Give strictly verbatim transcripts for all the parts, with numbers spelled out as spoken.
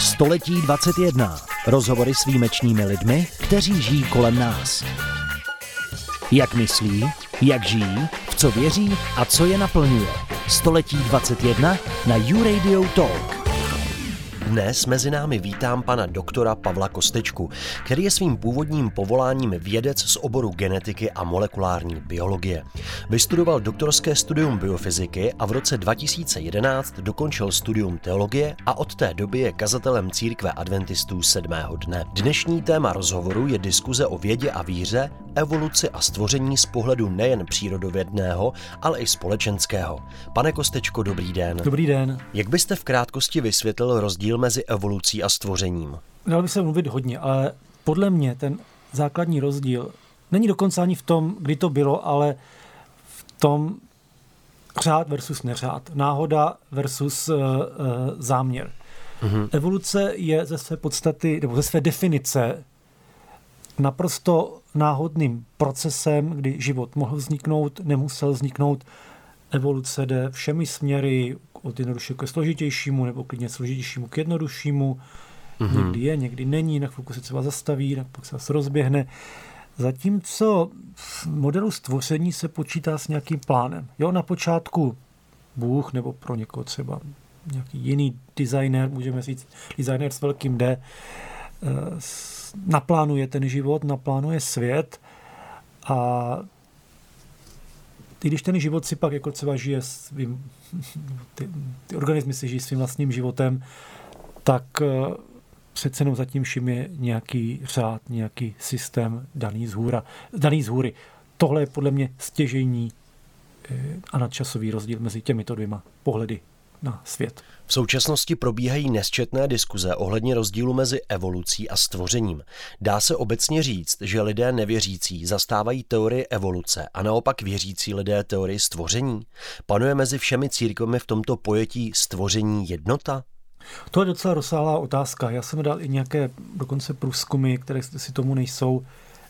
Století dvacet jedna. Rozhovory s výjimečnými lidmi, kteří žijí kolem nás. Jak myslí, jak žijí, v co věří a co je naplňuje. Století dvacet jedna na YouRadio Talk. Dnes mezi námi vítám pana doktora Pavla Kostečku, který je svým původním povoláním vědec z oboru genetiky a molekulární biologie. Vystudoval doktorské studium biofyziky a v roce dva tisíce jedenáct dokončil studium teologie a od té doby je kazatelem církve adventistů sedmého dne. Dnešní téma rozhovoru je diskuze o vědě a víře, evoluci a stvoření z pohledu nejen přírodovědného, ale i společenského. Pane Kostečko, dobrý den. Dobrý den. Jak byste v krátkosti vysvětlil rozdíl mezi evolucí a stvořením? Dalo by se mluvit hodně, ale podle mě ten základní rozdíl není dokonce ani v tom, kdy to bylo, ale v tom řád versus neřád, náhoda versus uh, uh, záměr. Mhm. Evoluce je ze své podstaty, nebo ze své definice naprosto náhodným procesem, kdy život mohl vzniknout, nemusel vzniknout. Evoluce jde všemi směry, od jednoduššího ke složitějšímu, nebo klidně složitějšímu k jednoduššímu. Mm-hmm. Někdy je, někdy není, na chvilku se třeba zastaví, na chvilku se zase rozběhne. Zatímco v modelu stvoření se počítá s nějakým plánem. Jo, na počátku Bůh, nebo pro někoho třeba nějaký jiný designer, můžeme říct designer s velkým D, naplánuje ten život, naplánuje svět a i když ten život si pak jako třeba žije svým, ty, ty organismy si žijí svým vlastním životem, tak přece jenom zatím všim je nějaký řád, nějaký systém daný z hůra, daný z hůry. Tohle je podle mě stěžejní a nadčasový rozdíl mezi těmito dvěma pohledy na svět. V současnosti probíhají nesčetné diskuze ohledně rozdílu mezi evolucí a stvořením. Dá se obecně říct, že lidé nevěřící zastávají teorii evoluce a naopak věřící lidé teorii stvoření? Panuje mezi všemi církvemi v tomto pojetí stvoření jednota? To je docela rozsáhlá otázka. Já jsem dal i nějaké dokonce průzkumy, které si tomu nejsou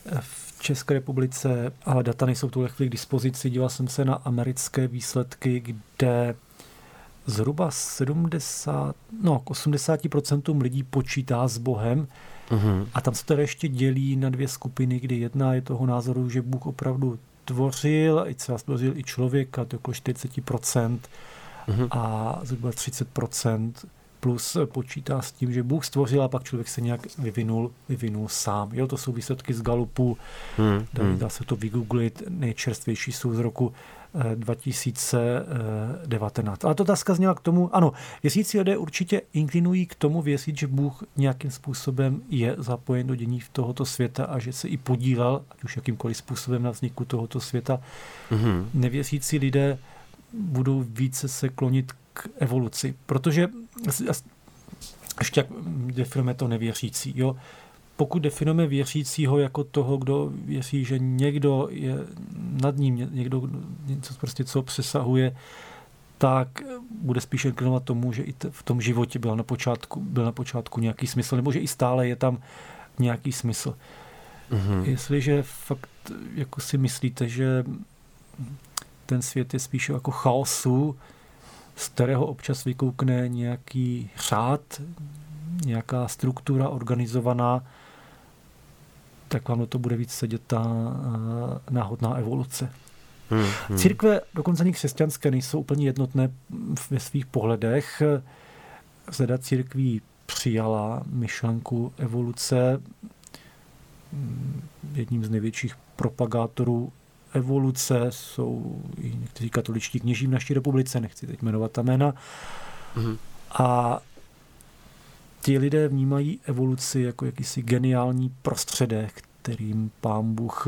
v České republice, ale data nejsou v tuhle chvíli k dispozici. Díval jsem se na americké výsledky, kde zhruba sedmdesát, no k osmdesáti procentům lidí počítá s Bohem. Mm-hmm. A tam se to ještě dělí na dvě skupiny, kdy jedna je toho názoru, že Bůh opravdu tvořil, i třeba stvořil i člověka, to je okolo čtyřicet procent mm-hmm. a zhruba třicet procent plus počítá s tím, že Bůh stvořil a pak člověk se nějak vyvinul, vyvinul sám. Jo, to jsou výsledky z Gallupu, mm-hmm. dá, dá se to vygooglit, nejčerstvější jsou z roku dva tisíce devatenáct. Ale to otázka zněla k tomu, ano, věřící lidé určitě inklinují k tomu věřit, že Bůh nějakým způsobem je zapojen do dění tohoto světa a že se i podílel, ať už jakýmkoliv způsobem na vzniku tohoto světa. Mm-hmm. Nevěřící lidé budou více se klonit k evoluci, protože ještě jak definujeme to nevěřící, jo, pokud definujeme věřícího jako toho, kdo věří, že někdo je nad ním, někdo něco prostě, co přesahuje, tak bude spíš inklinovat tomu, že i v tom životě byl na počátku, byl na počátku nějaký smysl, nebo že i stále je tam nějaký smysl. Mm-hmm. Jestliže fakt jako si myslíte, že ten svět je spíš jako chaosu, z kterého občas vykoukne nějaký řád, nějaká struktura organizovaná, tak vám do toho bude víc sedět ta náhodná evoluce. Hmm, hmm. Církve, dokonce ani křesťanské, nejsou úplně jednotné ve svých pohledech. Řada církví přijala myšlenku evoluce. Jedním z největších propagátorů evoluce jsou i někteří katoličtí kněží v naší republice, nechci teď jmenovat ta jména. Hmm. A ti lidé vnímají evoluci jako jakýsi geniální prostředek, kterým Pán Bůh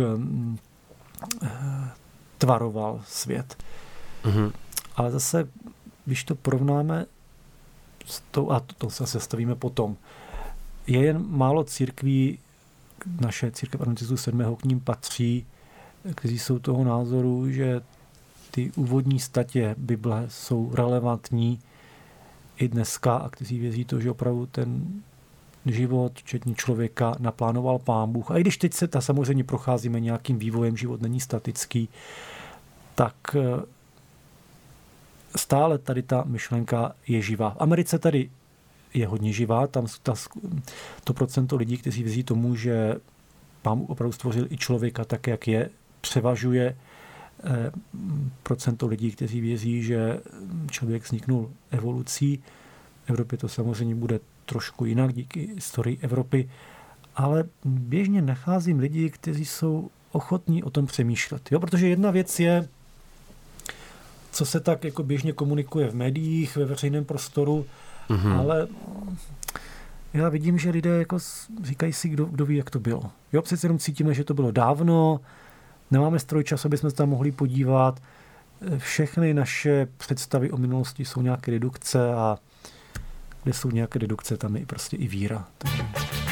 tvaroval svět. Mm-hmm. Ale zase, když to porovnáme s tou, a to, to se zastavíme potom, je jen málo církví, naše církev adventistů sedmého k ním patří, kteří jsou toho názoru, že ty úvodní statě Bible jsou relevantní i dneska a kteří věří to, že opravdu ten život, včetně člověka, naplánoval Pán Bůh. A i když teď se ta samozřejmě procházíme nějakým vývojem, život není statický, tak stále tady ta myšlenka je živá. V Americe tady je hodně živá. Tam ta, to procento lidí, kteří věří tomu, že Pán Bůh opravdu stvořil i člověka tak, jak je, převažuje eh, procento lidí, kteří věří, že člověk vzniknul evolucí. V Evropě to samozřejmě bude trošku jinak díky historii Evropy, ale běžně nacházím lidi, kteří jsou ochotní o tom přemýšlet. Jo? Protože jedna věc je, co se tak jako běžně komunikuje v médiích, ve veřejném prostoru, mm-hmm. ale já vidím, že lidé jako říkají si, kdo, kdo ví, jak to bylo. Jo, přece jenom cítíme, že to bylo dávno, nemáme strojčas, aby jsme se tam mohli podívat. Všechny naše představy o minulosti jsou nějaké redukce a kde jsou nějaké redukce, tam je prostě i víra. Takže...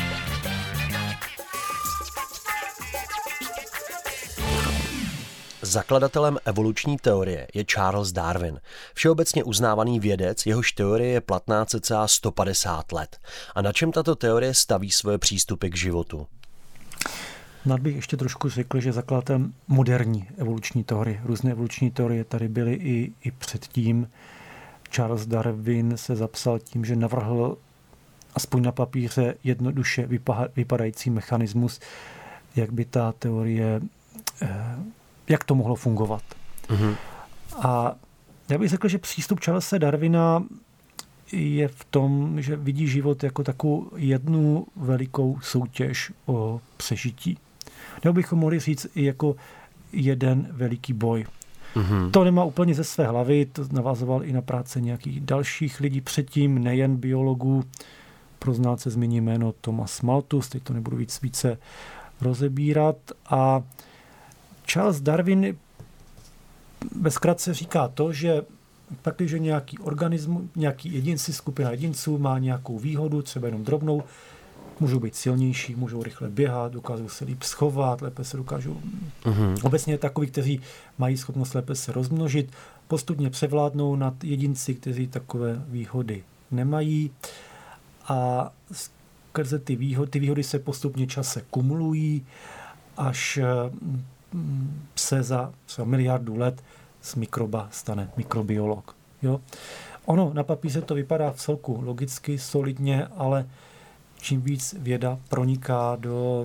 Zakladatelem evoluční teorie je Charles Darwin, všeobecně uznávaný vědec, jehož teorie je platná cca sto padesát let. A na čem tato teorie staví svoje přístupy k životu? Nad bych ještě trošku řekl, že zakladatelem moderní evoluční teorie. Různé evoluční teorie tady byly i, i předtím. Charles Darwin se zapsal tím, že navrhl aspoň na papíře jednoduše vypadající mechanismus, jak by ta teorie, jak to mohlo fungovat. Mm-hmm. A já bych řekl, že přístup Charlese Darwina je v tom, že vidí život jako takovou jednu velikou soutěž o přežití. Nebo bychom mohli říct i jako jeden veliký boj. Mm-hmm. To nemá úplně ze své hlavy, to navazoval i na práce nějakých dalších lidí předtím, nejen biologů. Pro znalce zmíním jméno Thomas Malthus, teď to nebudu víc více rozebírat. A Charles Darwin ve zkratce říká to, že pak, když nějaký organismus, nějaký jedinci, skupina jedinců má nějakou výhodu, třeba jenom drobnou, můžou být silnější, můžou rychle běhat, dokážou se líp schovat, lépe se dokážou... Mm-hmm. Obecně takoví, kteří mají schopnost lépe se rozmnožit, postupně převládnou nad jedinci, kteří takové výhody nemají. A skrze ty výhody, ty výhody se postupně čase kumulují, až se za třeba miliardu let z mikroba stane mikrobiolog. Jo? Ono na papíře to vypadá v celku logicky, solidně, ale čím víc věda proniká do,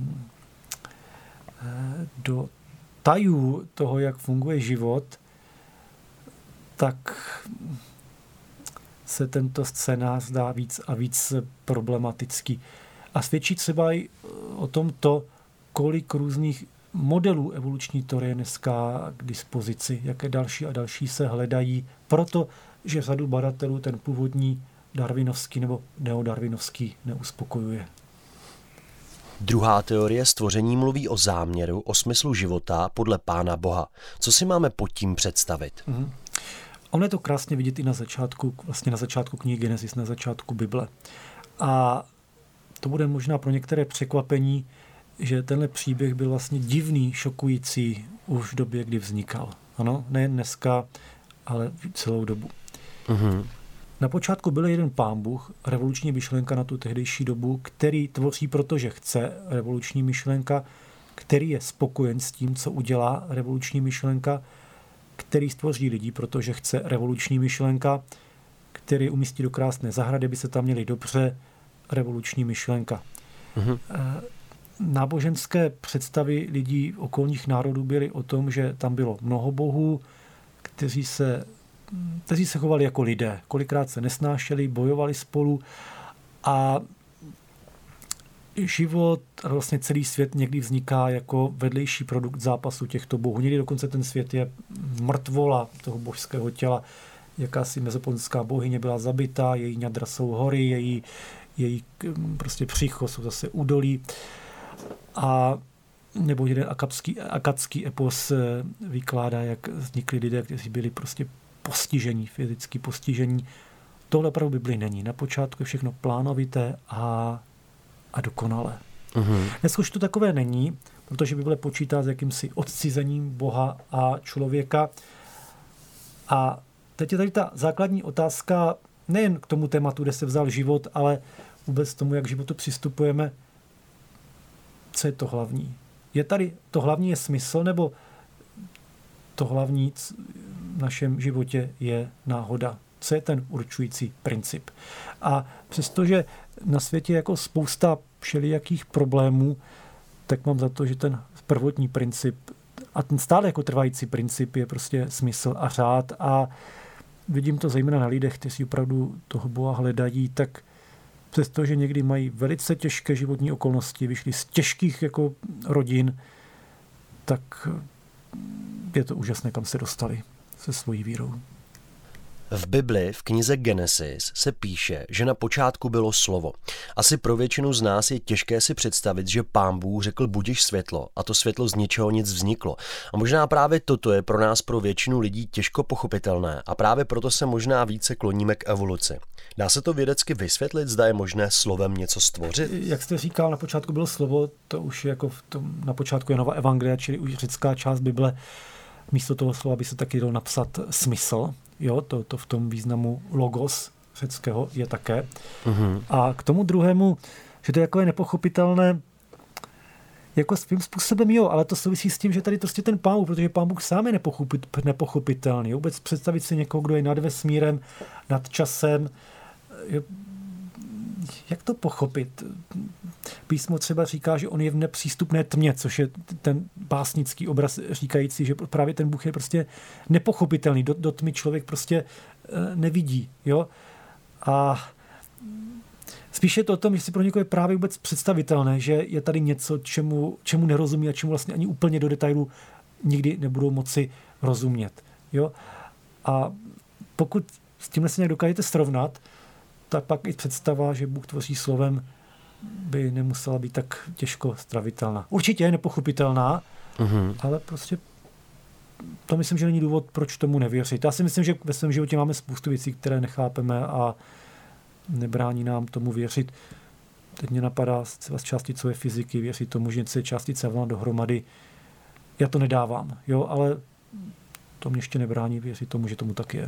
do tajů toho, jak funguje život, tak se tento scénář zdá víc a víc problematický. A svědčí třeba i o tom to, kolik různých modelů evoluční teorie dneska k dispozici, jaké další a další se hledají, protože řadu badatelů ten původní darwinovský nebo neodarwinovský neuspokojuje. Druhá teorie stvoření mluví o záměru, o smyslu života podle Pána Boha. Co si máme pod tím představit? Mm-hmm. Ono je to krásně vidět i na začátku, vlastně na začátku knihy Genesis, na začátku Bible. A to bude možná pro některé překvapení, že tenhle příběh byl vlastně divný, šokující už v době, kdy vznikal. Ano, nejen dneska, ale celou dobu. Mm-hmm. Na počátku byl jeden Pán Bůh, revoluční myšlenka na tu tehdejší dobu, který tvoří, protože chce, revoluční myšlenka, který je spokojen s tím, co udělá revoluční myšlenka, který stvoří lidi, protože chce, revoluční myšlenka, který umístí do krásné zahrady, aby se tam měli dobře, revoluční myšlenka. Mm-hmm. Náboženské představy lidí okolních národů byly o tom, že tam bylo mnoho bohů, kteří se, kteří se chovali jako lidé. Kolikrát se nesnášeli, bojovali spolu a život, vlastně celý svět někdy vzniká jako vedlejší produkt zápasu těchto bohů. Někdy dokonce ten svět je mrtvola toho božského těla. Jakási mezoponská bohyně byla zabitá, její ňadra jsou hory, její, její prostě přícho jsou zase údolí. A nebo jeden akadský, akadský epos vykládá, jak vznikli lidé, kteří byli prostě postižení, fyzicky postižení. Tohle opravdu v Bibli není. Na počátku je všechno plánovité a, a dokonalé. Mm-hmm. Dnes už to takové není, protože Bible počítá s jakýmsi odcizením Boha a člověka. A teď je tady ta základní otázka nejen k tomu tématu, kde se vzal život, ale vůbec tomu, jak k životu přistupujeme. Co je to hlavní? Je tady to hlavní je smysl, nebo to hlavní v našem životě je náhoda? co je ten určující princip. A přestože na světě je jako spousta všelijakých problémů, tak mám za to, že ten prvotní princip a ten stále jako trvající princip je prostě smysl a řád a vidím to zejména na lidech, kteří opravdu toho Boha hledají, tak přestože někdy mají velice těžké životní okolnosti, vyšli z těžkých jako rodin, tak je to úžasné, kam se dostali se svojí vírou. V Bibli, v knize Genesis, se píše, že na počátku bylo slovo. Asi pro většinu z nás je těžké si představit, že Pán Bůh řekl budiš světlo a to světlo z ničeho nic vzniklo. A možná právě toto je pro nás, pro většinu lidí těžko pochopitelné a právě proto se možná více kloníme k evoluci. Dá se to vědecky vysvětlit, zda je možné slovem něco stvořit? Jak jste říkal, na počátku bylo slovo, to už je jako v tom, na počátku je Nova Evangelia, čili už řecká část Bible. Místo toho slova by se taky dalo napsat smysl. Jo, to, to v tom významu logos řeckého je také. Mm-hmm. A k tomu druhému, že to je takové nepochopitelné, jako svým způsobem jo, ale to souvisí s tím, že tady prostě ten Pán Bůh, protože Pán Bůh sám je nepochopit, nepochopitelný. Vůbec představit si někoho, kdo je nad vesmírem, nad časem, je, jak to pochopit? Písmo třeba říká, že on je v nepřístupné tmě, což je ten básnický obraz říkající, že právě ten Bůh je prostě nepochopitelný. Do, do tmy člověk prostě nevidí. Jo? A spíš je to o tom, že si pro někoho je právě vůbec představitelné, že je tady něco, čemu, čemu nerozumí a čemu vlastně ani úplně do detailu nikdy nebudou moci rozumět. Jo? A pokud s tímhle se nějak dokážete srovnat, tak pak i představa, že Bůh tvoří slovem, by nemusela být tak těžko stravitelná. Určitě je nepochopitelná, mm-hmm. ale prostě to myslím, že není důvod, proč tomu nevěřit. Já si myslím, že ve svém životě máme spoustu věcí, které nechápeme a nebrání nám tomu věřit. Teď mě napadá z částicové fyziky, věřit tomu, že se částice vlna dohromady. Já to nedávám, jo, ale to mě ještě nebrání věřit tomu, že tomu tak je.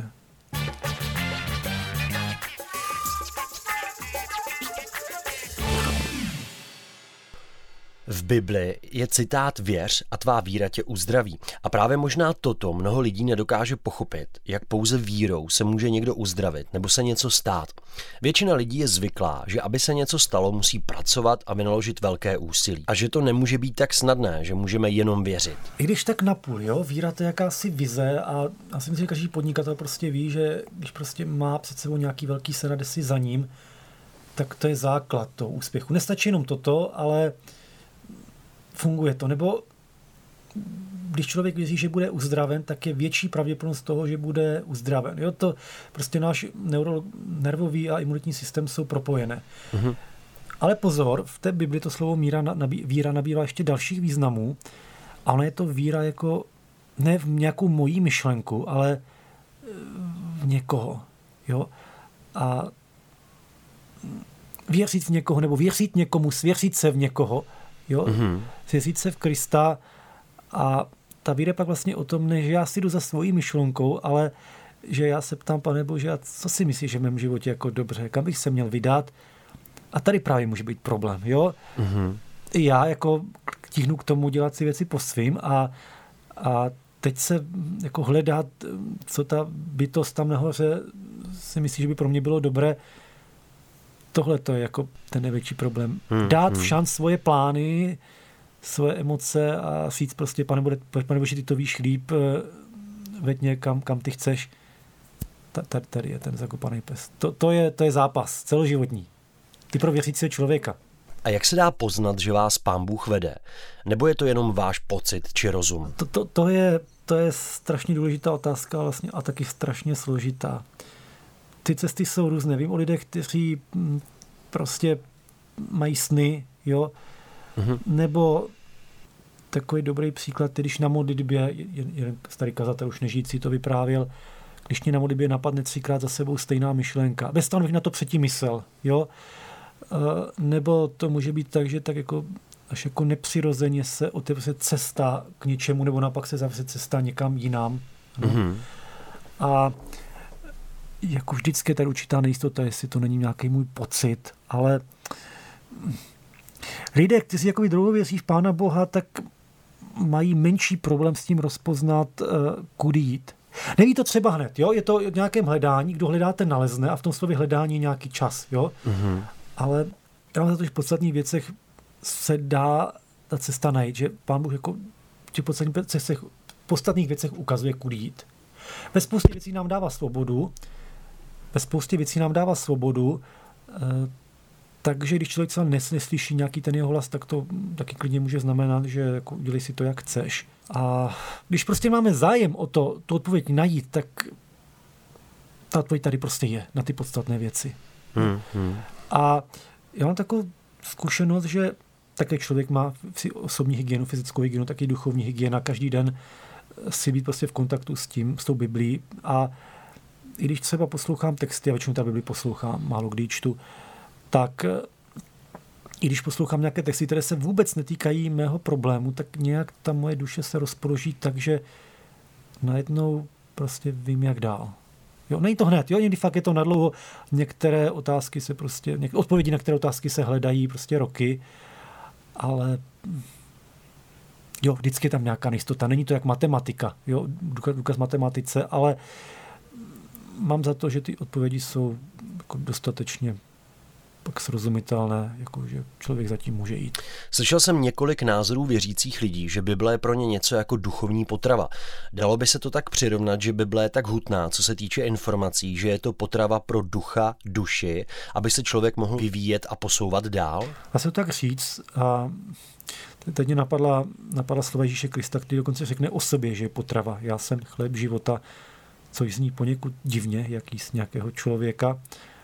V Bibli je citát věř a tvá víra tě uzdraví. A právě možná toto mnoho lidí nedokáže pochopit, jak pouze vírou se může někdo uzdravit nebo se něco stát. Většina lidí je zvyklá, že aby se něco stalo, musí pracovat a vynaložit velké úsilí. A že to nemůže být tak snadné, že můžeme jenom věřit. I když tak napůl, jo, víra to je jakási vize a já si myslím, že každý podnikatel prostě ví, že když prostě má před sebou nějaký velký sen a jde si za ním, tak to je základ toho úspěchu. Nestačí jenom toto, ale funguje to. Nebo když člověk věří, že bude uzdraven, tak je větší pravděpodobnost toho, že bude uzdraven. Jo, to prostě náš neuro, nervový a imunitní systém jsou propojené. Mm-hmm. Ale pozor, v té Bibli to slovo míra, nabí, víra nabývá ještě dalších významů. A ona je to víra jako ne v nějakou mojí myšlenku, ale v někoho. Jo? A věřit v někoho, nebo věřit někomu, svěřit se v někoho, jo? Mm-hmm. Svěřit se v Krista a ta víra je pak vlastně o tom, ne, že já si jdu za svojí myšlenkou, ale že já se ptám, Pane Bože, a co si myslíš, že v mém životě jako dobře, kam bych se měl vydat? A tady právě může být problém, jo? Mm-hmm. Já jako tíhnu k tomu dělat si věci po svým a, a teď se jako hledat, co ta bytost tam nahoře si myslí, že by pro mě bylo dobré. Tohle to je jako ten největší problém. Hmm, Dát hmm. v šanc svoje plány, svoje emoce a říct prostě, pane, bude, pane Bože, ty to víš líp, veď někam, kam ty chceš. Tady, tady je ten zakopaný pes. To, to, je, to je zápas celoživotní. Ty pro věřícího člověka. A jak se dá poznat, že vás Pán Bůh vede? Nebo je to jenom váš pocit či rozum? To, to, to, je, to je strašně důležitá otázka vlastně a taky strašně složitá. Ty cesty jsou různé. Vím o lidech, kteří prostě mají sny, jo? Mm-hmm. Nebo takový dobrý příklad, když na modlitbě, jeden starý kazatel už nežijící to vyprávěl, když mě na modlitbě napadne třikrát za sebou stejná myšlenka. Bez toho bych na to předtím myslel, jo? Nebo to může být tak, že tak jako až jako nepřirozeně se otevře cesta k něčemu, nebo naopak se zavře cesta někam jinam. No? Mm-hmm. A jako vždycky je tady určitá nejistota, jestli to není nějaký můj pocit, ale lidé, kteří jako dlouho věří v Pána Boha, tak mají menší problém s tím rozpoznat, kudy jít. Neví to třeba hned, jo? Je to v nějakém hledání, kdo hledáte, nalezne a v tom slově hledání je nějaký čas, jo? Mm-hmm. Ale já mám za to, že v podstatných věcech se dá ta cesta najít, že Pán Bůh jako v podstatných věcech, v podstatných věcech ukazuje, kudy jít. Ve spoustě věcí nám dává svobodu, ve spoustě věcí nám dává svobodu, takže když člověk se neslyší nějaký ten jeho hlas, tak to taky klidně může znamenat, že jako udělej si to, jak chceš. A když prostě máme zájem o to, tu odpověď najít, tak ta odpověď tady prostě je na ty podstatné věci. Hmm, hmm. A já mám takovou zkušenost, že také člověk má osobní hygienu, fyzickou hygienu, taky duchovní hygiena. Každý den si být prostě v kontaktu s tím, s tou Biblií. A i když třeba poslouchám texty, a většinou ta Bibli poslouchám, málo kdy čtu, tak i když poslouchám nějaké texty, které se vůbec netýkají mého problému, tak nějak ta moje duše se rozpoloží tak, že najednou prostě vím, jak dál. Jo, není to hned, jo, někdy fakt je to nadlouho. Některé otázky se prostě, něk, odpovědi na některé otázky se hledají prostě roky, ale jo, vždycky je tam nějaká nejistota. Není to jak matematika, jo, důkaz matematice, ale mám za to, že ty odpovědi jsou jako dostatečně pak srozumitelné, jako že člověk zatím může jít. Slyšel jsem několik názorů věřících lidí, že Bible je pro ně něco jako duchovní potrava. Dalo by se to tak přirovnat, že Bible je tak hutná, co se týče informací, že je to potrava pro ducha, duši, aby se člověk mohl vyvíjet a posouvat dál? Dá se to tak říct. A teď mě napadla, napadla slova Ježíše Krista, který dokonce řekne o sobě, že je potrava. Já jsem chléb života, což zní poněkud divně, jak jíst nějakého člověka.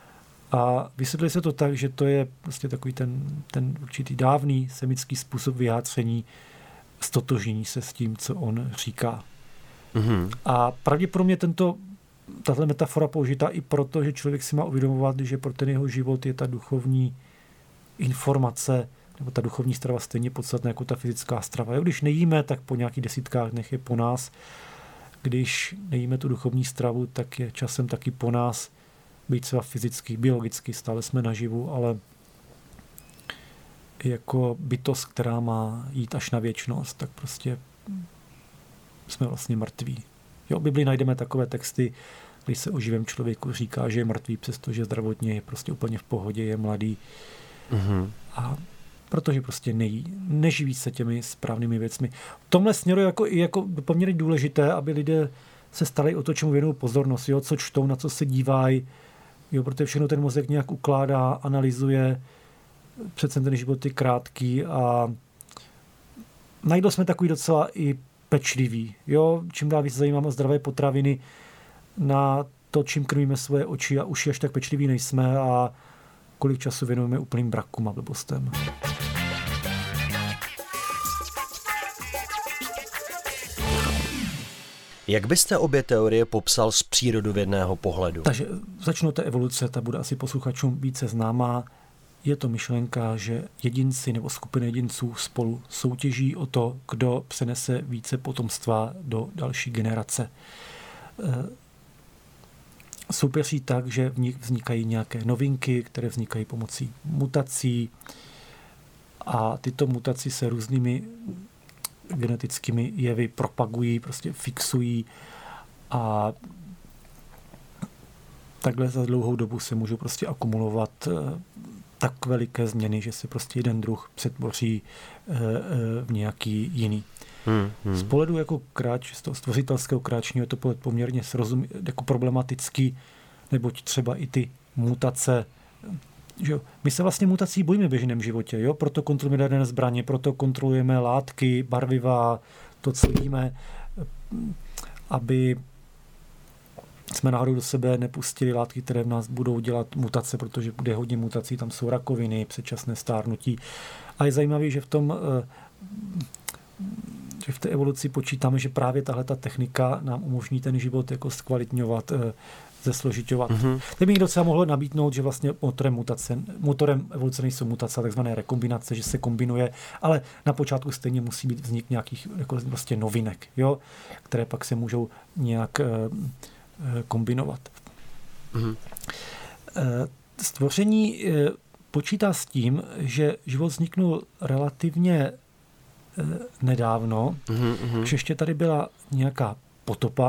A vysvětlili se to tak, že to je prostě takový ten, ten určitý dávný semický způsob vyjádření, stotožnění se s tím, co on říká. Mm-hmm. A pravděpodobně tento, tato metafora použitá i proto, že člověk si má uvědomovat, že pro ten jeho život je ta duchovní informace nebo ta duchovní strava stejně podstatná jako ta fyzická strava. Jo, když nejíme, tak po nějakých desítkách dnech je po nás. Když nejíme tu duchovní stravu, tak je časem taky po nás. Být třeba fyzicky, biologicky, stále jsme naživu, ale jako bytost, která má jít až na věčnost, tak prostě jsme vlastně mrtví. Jo, v Biblii najdeme takové texty, když se o živém člověku říká, že je mrtvý, přestože zdravotně je prostě úplně v pohodě, je mladý. Mm-hmm. A protože prostě nejí, neživí se těmi správnými věcmi. V tomhle směru je jako, jako poměrně důležité, aby lidé se stali o to, čemu věnují pozornost, jo, co čtou, na co se dívají, jo, protože všechno ten mozek nějak ukládá, analyzuje, přece ten život je krátký a najdou jsme takový docela i pečlivý. Jo, čím dál víc zajímáme zdravé potraviny, na to, čím krmíme svoje oči a uši, až tak pečliví nejsme a kolik času věnujeme úplným brakům a blbostem. Jak byste obě teorie popsal z přírodovědného pohledu? Takže začnu té evoluce, ta bude asi posluchačům více známá. Je to myšlenka, že jedinci nebo skupiny jedinců spolu soutěží o to, kdo přenese více potomstva do další generace. Soupeří tak, že v nich vznikají nějaké novinky, které vznikají pomocí mutací a tyto mutaci se různými genetickými jevy propagují, prostě fixují a takhle za dlouhou dobu se můžou prostě akumulovat tak veliké změny, že se prostě jeden druh přetvoří v nějaký jiný. Hmm, hmm. Z pohledu jako kráč, z toho stvořitelského kráčního je to poměrně srozum, jako problematický, neboť třeba i ty mutace, že jo, my se vlastně mutací bojíme v běžném životě, jo? Proto kontrolujeme jaderné zbraně, proto kontrolujeme látky, barviva, to, co jíme, aby jsme náhodou do sebe nepustili látky, které v nás budou dělat mutace, protože bude hodně mutací, tam jsou rakoviny, předčasné stárnutí. A je zajímavé, že v tom že v té evoluci počítáme, že právě tahle ta technika nám umožní ten život jako zkvalitňovat, zesložiťovat. Mm-hmm. Teď by někdo třeba mohl nabídnout, že vlastně motorem mutace, motorem evoluce nejsou mutace, takzvané rekombinace, že se kombinuje, ale na počátku stejně musí být vznik nějakých jako vlastně novinek, jo, které pak se můžou nějak e, e, kombinovat. Mm-hmm. E, stvoření e, počítá s tím, že život vzniknul relativně e, nedávno, mm-hmm. že ještě tady byla nějaká potopa,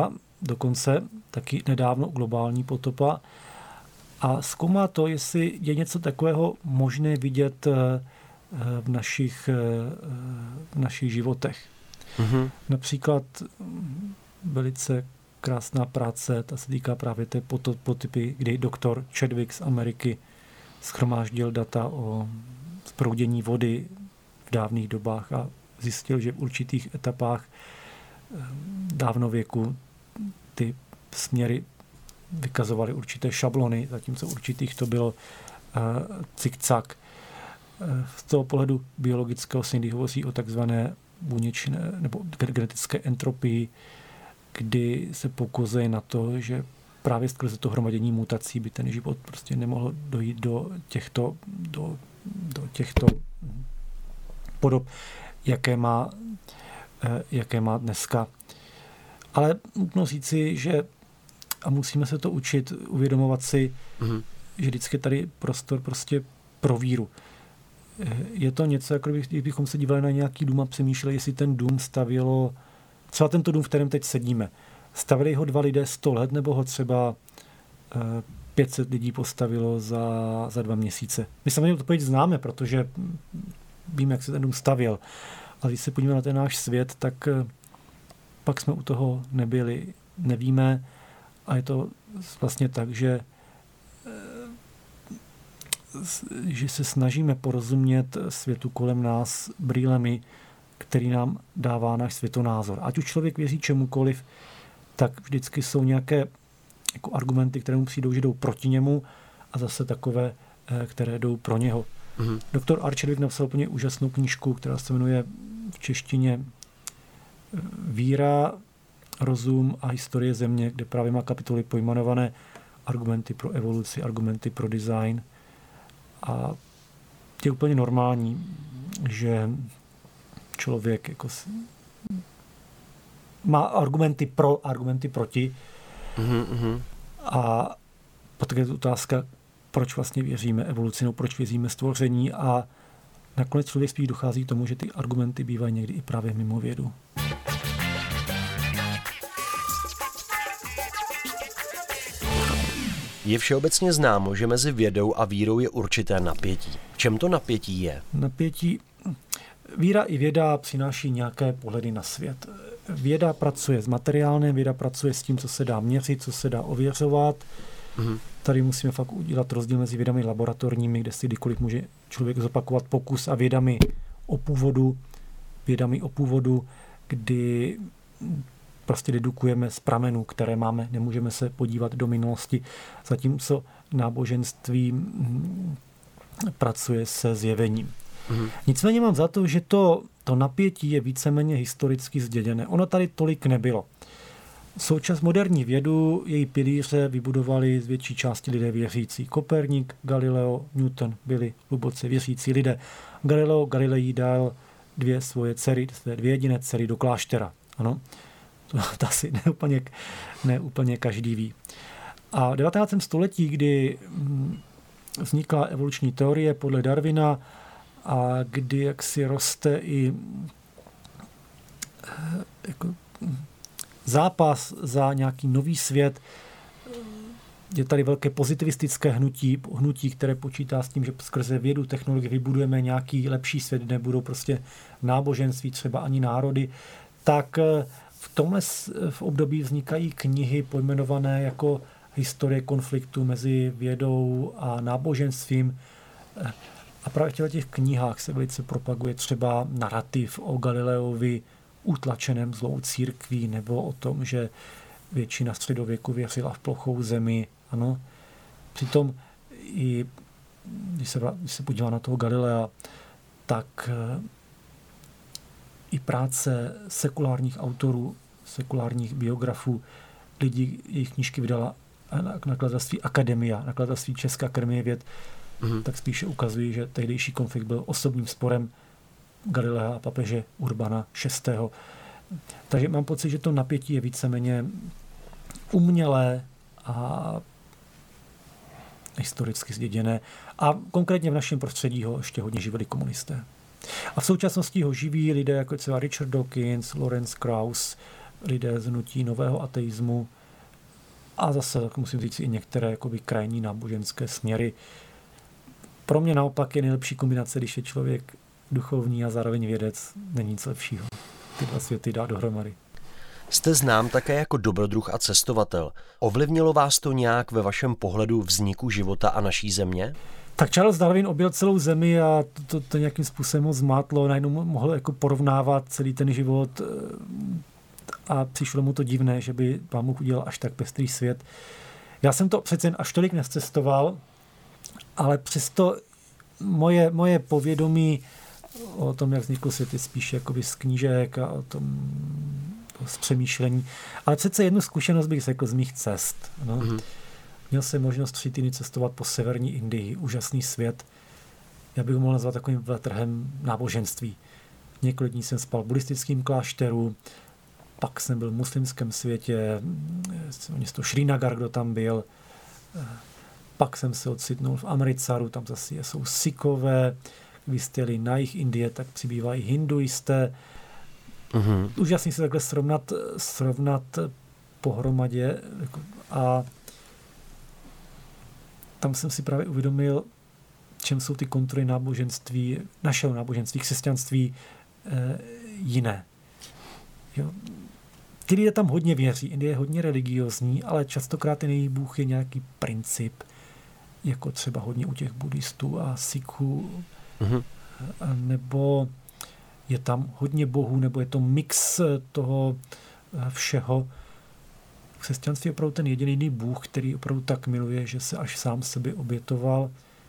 dokonce taky nedávno globální potopa. A zkoumá to, jestli je něco takového možné vidět v našich, v našich životech. Mm-hmm. Například velice krásná práce, ta se týká právě té potypy, kdy doktor Chadwick z Ameriky shromáždil data o sproudění vody v dávných dobách a zjistil, že v určitých etapách dávnověku ty směry vykazovaly určité šablony, zatímco určitých to bylo uh, cik-cak. Z toho pohledu biologického se někdy hovoří o takzvané buněčné nebo genetické entropii, kdy se poukazuje na to, že právě skrze to hromadění mutací by ten život prostě nemohl dojít do těchto, do, do těchto podob, jaké má, jaké má dneska. Ale nutno říci, že a musíme se to učit, uvědomovat si, mm-hmm. že vždycky tady prostor prostě pro víru. Je to něco, jako kdybychom se dívali na nějaký dům a přemýšleli, jestli ten dům stavělo, třeba tento dům, v kterém teď sedíme, stavili ho dva lidé sto let, nebo ho třeba pět set lidí postavilo za, za dva měsíce. My samozřejmě odpověď známe, protože víme, jak se ten dům stavěl. Ale když se podíváme na ten náš svět, tak pak jsme u toho nebyli, nevíme. A je to vlastně tak, že, že se snažíme porozumět světu kolem nás brýlemi, který nám dává náš světonázor. Ať už člověk věří čemukoliv, tak vždycky jsou nějaké jako argumenty, které mu přijdou, že jdou proti němu, a zase takové, které jdou pro něho. Mm-hmm. Doktor R. Chadwick napsal úplně úžasnou knížku, která se jmenuje v češtině Víra, rozum a historie země, kde právě má kapitoly pojmenované argumenty pro evoluci, argumenty pro design. A je úplně normální, že člověk jako má argumenty pro, argumenty proti. Mm-hmm. A potom je to otázka, proč vlastně věříme evoluci, no proč věříme stvoření, a nakonec člověk spíš dochází k tomu, že ty argumenty bývají někdy i právě mimo vědu. Je všeobecně známo, že mezi vědou a vírou je určité napětí. V čem to napětí je? Napětí. Víra i věda přináší nějaké pohledy na svět. Věda pracuje s materiálem, věda pracuje s tím, co se dá měřit, co se dá ověřovat. Mm-hmm. Tady musíme fakt udělat rozdíl mezi vědami laboratorními, kde si kdykoliv může člověk zopakovat pokus, a vědami o původu, vědami o původu, kdy prostě dedukujeme z pramenů, které máme, nemůžeme se podívat do minulosti, zatímco náboženství pracuje se zjevením. Mm-hmm. Nicméně mám za to, že to, to napětí je víceméně historicky zděděné. Ono tady tolik nebylo. Součas moderní vědu, její pilíře vybudovali z větší části lidé věřící. Koperník, Galileo, Newton byli hluboce věřící lidé. Galileo Galilei dal dvě svoje dcery, své dvě jediné dcery do kláštera. Ano, to, to asi neúplně, neúplně každý ví. A v devatenáctém století, kdy vznikla evoluční teorie podle Darwina a kdy jaksi roste i jako zápas za nějaký nový svět, je tady velké pozitivistické hnutí, hnutí, které počítá s tím, že skrze vědu, technologii vybudujeme nějaký lepší svět, nebudou prostě náboženství, třeba ani národy, tak v tomhle v období vznikají knihy pojmenované jako historie konfliktu mezi vědou a náboženstvím. A právě v těch knihách se velice propaguje třeba narrativ o Galileovi utlačeném zlou církví, nebo o tom, že většina středověku věřila v plochou zemi. Ano. Přitom i když se, když se podívá na toho Galilea, tak i práce sekulárních autorů, sekulárních biografů, lidí, jejich knížky vydala nakladatelství Akademia, nakladatelství České akademie věd, mm-hmm. tak spíše ukazují, že tehdejší konflikt byl osobním sporem Galilea a papeže Urbana šestého. Takže mám pocit, že to napětí je víceméně umělé a historicky zděděné. A konkrétně v našem prostředí ho ještě hodně živili komunisté. A v současnosti ho živí lidé jako třeba Richard Dawkins, Lawrence Krauss, lidé z hnutí nového ateismu a zase musím říct i některé jakoby krajní náboženské směry. Pro mě naopak je nejlepší kombinace, když je člověk duchovní a zároveň vědec, není nic lepšího. Ty dva světy dá dohromady. Jste znám také jako dobrodruh a cestovatel. Ovlivnilo vás to nějak ve vašem pohledu vzniku života a naší země? Tak Charles Darwin objel celou zemi a to, to, to nějakým způsobem ho zmátlo. Najednou mohl jako porovnávat celý ten život a přišlo mu to divné, že by Pán Bůh udělal až tak pestrý svět. Já jsem to přece jen až tolik necestoval, ale přesto moje, moje povědomí o tom, jak vznikl svět, je spíš jakoby z knížek a o tom z přemýšlení. Ale přece jednu zkušenost bych řekl z mých cest. No. Mm-hmm. Měl jsem možnost tři týdny cestovat po severní Indii. Úžasný svět. Já bych ho mohl nazvat takovým veletrhem náboženství. Několik dní jsem spal v buddhistickém klášteru, pak jsem byl v muslimském světě, město Srinagar, kdo tam byl, pak jsem se ocitnul v Amritsharu, tam zase jsou Sikhové, když jste jeli na jih Indie, tak přibývají hinduisté. Mm-hmm. Úžasný se takhle srovnat, srovnat pohromadě a tam jsem si právě uvědomil, čem jsou ty kontury náboženství, našeho náboženství, křesťanství e, jiné. Jo. Ty lidé tam hodně věří, Indie je hodně religiozní, ale častokrát ten jejich bůh je nějaký princip, jako třeba hodně u těch buddhistů a sikhů, mm-hmm. nebo je tam hodně bohů, nebo je to mix toho všeho. Křesťanství je opravdu ten jediný bůh, který opravdu tak miluje, že se až sám sebe obětoval.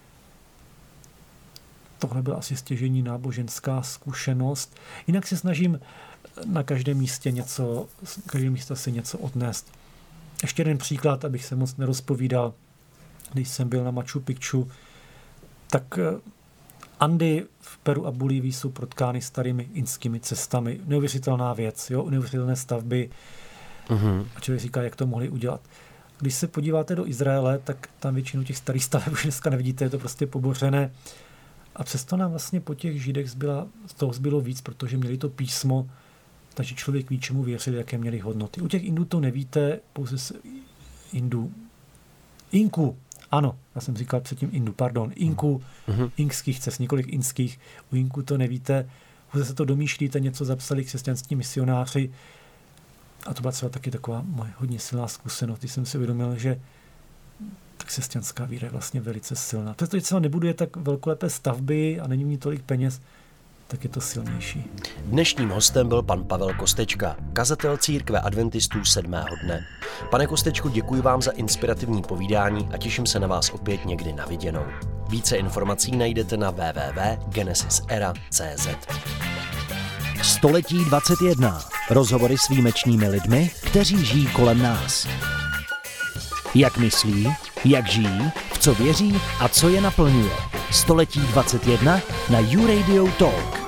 Tohle byla asi stěžejní náboženská zkušenost. Jinak se snažím na každém místě něco, každém místě si něco odnést. Ještě jeden příklad, abych se moc nerozpovídal. Když jsem byl na Machu Picchu, tak Andy v Peru a Bolívii jsou protkány starými inskými cestami. Neuvěřitelná věc, jo? Neuvěřitelné stavby. Uhum. A člověk říká, jak to mohli udělat. Když se podíváte do Izraele, tak tam většinu těch starých staveb už dneska nevidíte, je to prostě pobořené. A přesto nám vlastně po těch Židech zbyla, z toho zbylo víc, protože měli to písmo, takže člověk ví, čemu věřil, jaké měli hodnoty. U těch Indů to nevíte, pouze z Indů. Inků, ano, já jsem říkal předtím Indů, pardon, Inků, uhum. Inkských cest, několik inských. U Inků to nevíte, pouze se to domýšlíte, něco zapsali křesťanští misionáři. A to byla třeba taky taková moje hodně silná zkušenost, když jsem si uvědomil, že ta křesťanská víra je vlastně velice silná. Přestože třeba nebuduje tak velkolepé stavby a není v ní tolik peněz, tak je to silnější. Dnešním hostem byl pan Pavel Kostečka, kazatel církve adventistů sedmého dne. Pane Kostečku, děkuji vám za inspirativní povídání a těším se na vás opět někdy na viděnou. Více informací najdete na w w w tečka genesis era tečka c z. Století dvacet jedna. Rozhovory s výjimečnými lidmi, kteří žijí kolem nás. Jak myslí, jak žijí, v co věří a co je naplňuje. Století dvacet jedna na YouRadio Talk.